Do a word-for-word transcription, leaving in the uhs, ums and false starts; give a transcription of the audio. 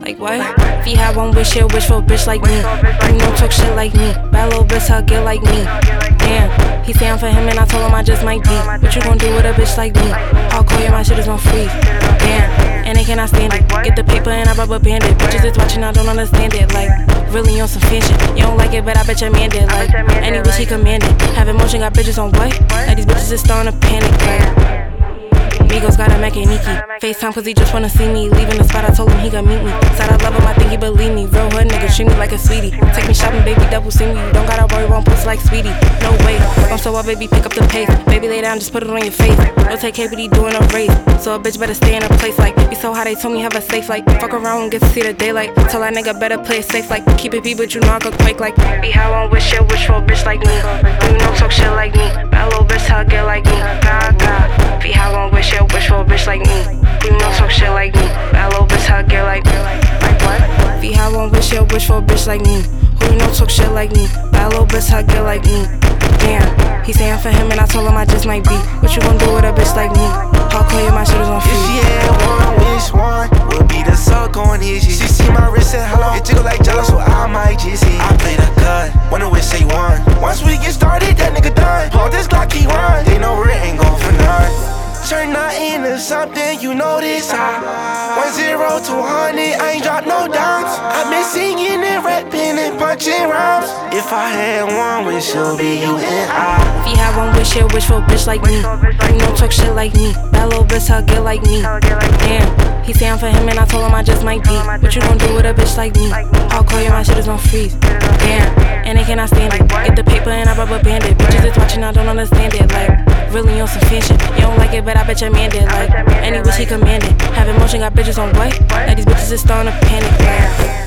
Like what? If he had one wish, he'll wish for a bitch like me. You don't talk shit like me. Bad little bitch, I'll get like me. Damn, he say I'm for him and I told him I just might be. What you gon' do with a bitch like me? I'll call you, my shit is gon' freeze. Damn, and they cannot stand it. Get the paper and I rubber band it. Bitches is watching, I don't understand it. Like, really on some fan shit. You don't like it, but I bet your man did. Like, any wish he commanded. Have emotion, got bitches on what? Like these bitches is starting to panic. Like, Migos got a Mac and Nikki. FaceTime cause he just wanna see me. Leaving the spot, I told him he could meet me. Said I love him, I think he believe me. Real hood nigga, treat me like a sweetie. Take me shopping, baby, double see me. You don't gotta worry, won't pussy like Speedy. No way, I'm so up, baby, pick up the pace. Baby, lay down, just put it on your face. Don't take care, but he doing a race. So a bitch better stay in a place like. Be so high, they told me have a safe like. Fuck around and get to see the daylight. Tell that nigga better play it safe like. Keep it beat, but you know I could quake like. Be how I wish shit, wish for a bitch like me. You don't talk shit like me. Bad little bitch, I'll get like me. God, God. Be how I wish shit, wish for a bitch like me. You don't talk shit like me. Bad little bitch, I'll get like me. Like what? Be how I wish shit, wish for a bitch like me. Who you know talk shit like me. Bad little bitch, I'll get like me. Damn, he saying for him and I told him I just might be. What you gon' do with a bitch like me? How clear my shit is on free. If she had one wish, one would be the suck on his. She see my wrist and hello, it jiggle like jello, so I might just hit. I play the gun, wanna wish say one. Once we get started, that nigga done. All this Glock he run, they know it ain't gon' for none. Turn nothing into something, you know this. I one zero to hundred, I ain't drop no dimes. I've been singing and rapping and punching rhymes. If I had one wish, it'll be you and I. If he had one wish, he'll wish for a bitch like me. You don't talk shit like me. That little bitch, I'll get like me. Damn, he say I'm for him and I told him I just might be. What you gon' do with a bitch like me? I'll call you, my shit is gon' freeze. Damn, and they cannot stand it. Get the paper and I rubber band it. Bitches is watching, I don't understand it. Like, really on some fan shit. You don't like it, but I bet your man did. Like, any wish he commanded. Have emotion, got bitches on what? Like these bitches is starting to panic. Like,